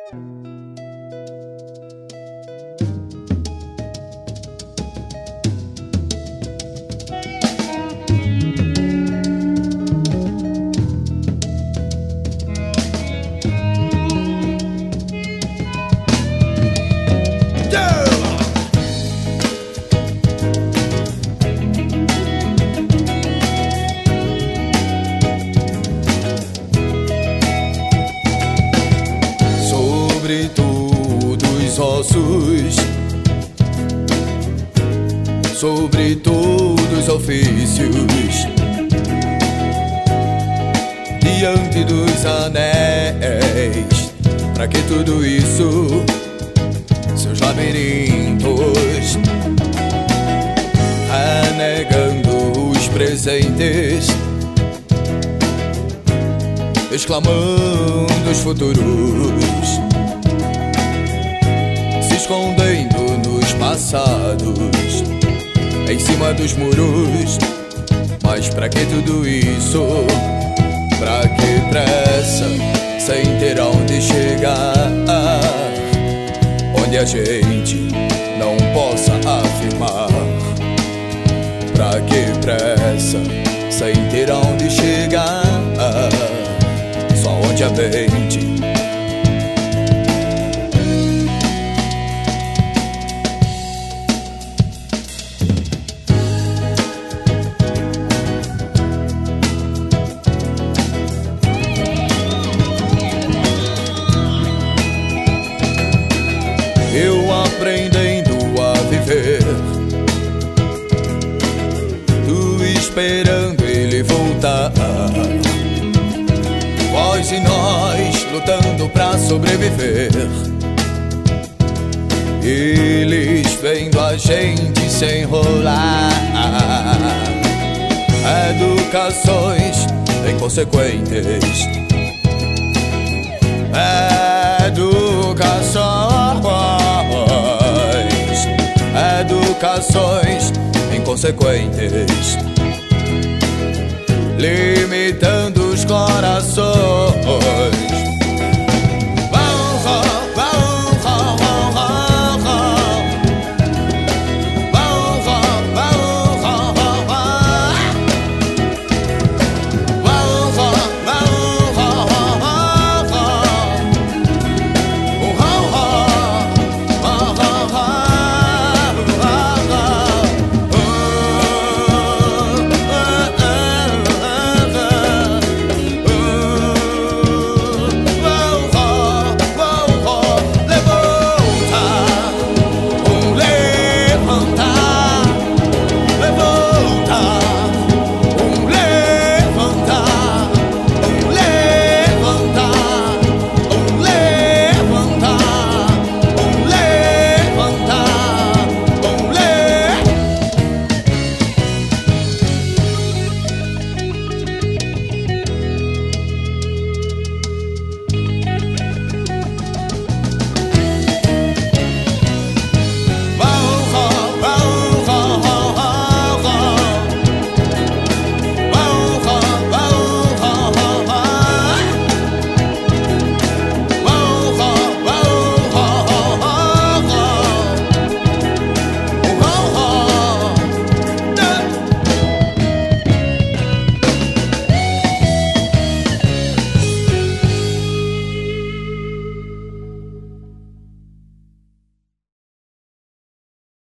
Sobre todos os ofícios, diante dos anéis, pra que tudo isso? Seus labirintos, renegando os presentes, exclamando os futuros, se escondendo nos passados, em cima dos muros. Mas pra que tudo isso? Pra que pressa, sem ter aonde chegar, onde a gente não possa afirmar? Pra que pressa, sem ter aonde chegar, só onde a mente aprendendo a viver, tu esperando ele voltar, vós e nós lutando pra sobreviver, eles vendo a gente se enrolar, educações inconsequentes, educações inconsequentes, limitando os corações.